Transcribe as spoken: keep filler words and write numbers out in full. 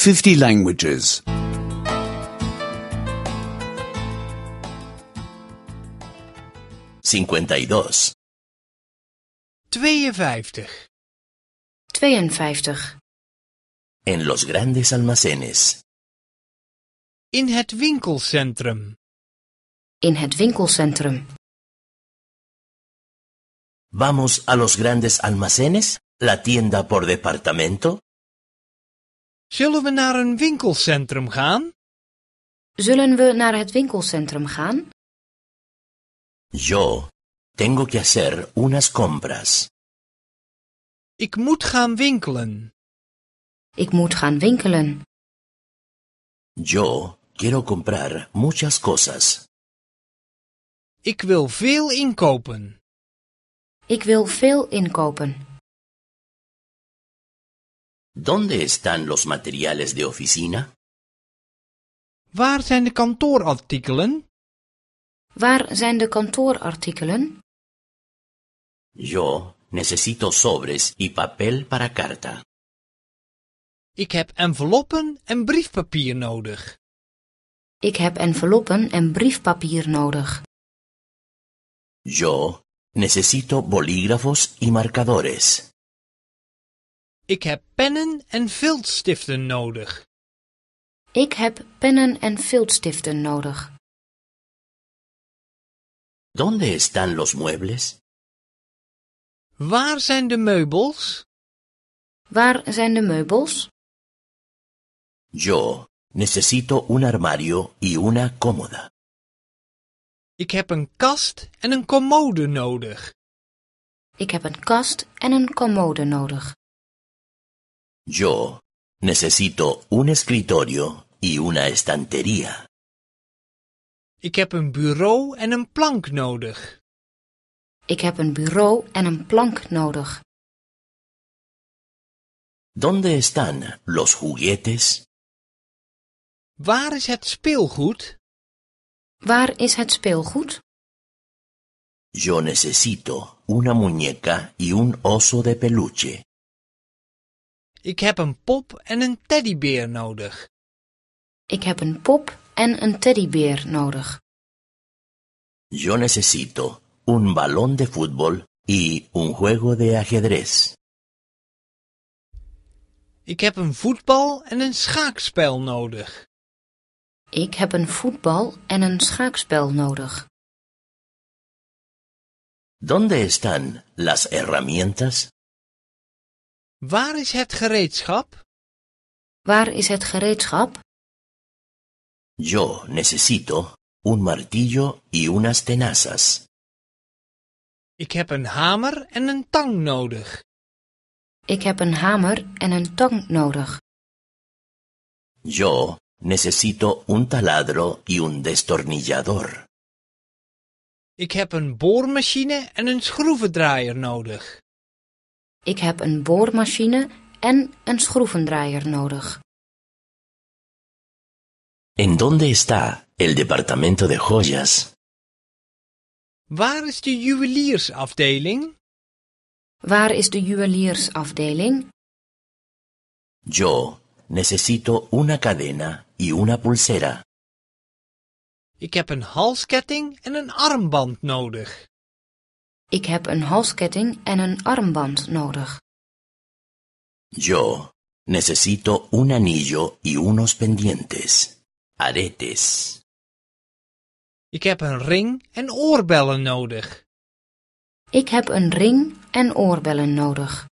fifty languages. cincuenta y dos. tweeënvijftig. tweeënvijftig. En los grandes almacenes. In het winkelcentrum. In het winkelcentrum. ¿Vamos a los grandes almacenes? ¿La tienda por departamento? Zullen we naar een winkelcentrum gaan? Zullen we naar het winkelcentrum gaan? Yo tengo que hacer unas compras. Ik moet gaan winkelen. Ik moet gaan winkelen. Yo quiero comprar muchas cosas. Ik wil veel inkopen. Ik wil veel inkopen. ¿Dónde están los materiales de oficina? Waar zijn de kantoorartikelen? Waar zijn de kantoorartikelen? Yo necesito sobres y papel para carta. Ik heb enveloppen en briefpapier nodig. Ik heb enveloppen en briefpapier nodig. Yo necesito bolígrafos y marcadores. Ik heb pennen en viltstiften nodig. Ik heb pennen en viltstiften nodig. ¿Dónde están los muebles? Waar zijn de meubels? Waar zijn de meubels? Yo necesito un armario y una cómoda. Ik heb een kast en een commode nodig. Ik heb een kast en een commode nodig. Yo necesito un escritorio y una estantería. Ik heb een bureau en een plank nodig. Ik heb een bureau en een plank nodig. ¿Dónde están los juguetes? Waar is het speelgoed? Waar is het speelgoed? Yo necesito una muñeca y un oso de peluche. Ik heb een pop en een teddybeer nodig. Ik heb een pop en een teddybeer nodig. Yo necesito un balón de fútbol y un juego de ajedrez. Ik heb een voetbal en een schaakspel nodig. Ik heb een voetbal en een schaakspel nodig. ¿Dónde están las herramientas? Waar is het gereedschap? Waar is het gereedschap? Yo necesito un martillo y unas tenazas. Ik heb een hamer en een tang nodig. Ik heb een hamer en een tang nodig. Yo necesito un taladro y un destornillador. Ik heb een boormachine en een schroevendraaier nodig. Ik heb een boormachine en een schroevendraaier nodig. ¿En dónde está el departamento de joyas? Waar is de juweliersafdeling? Waar is de juweliersafdeling? Yo necesito una cadena y una pulsera. Ik heb een halsketting en een armband nodig. Ik heb een halsketting en een armband nodig. Yo necesito un anillo y unos pendientes. Aretes. Ik heb een ring en oorbellen nodig. Ik heb een ring en oorbellen nodig.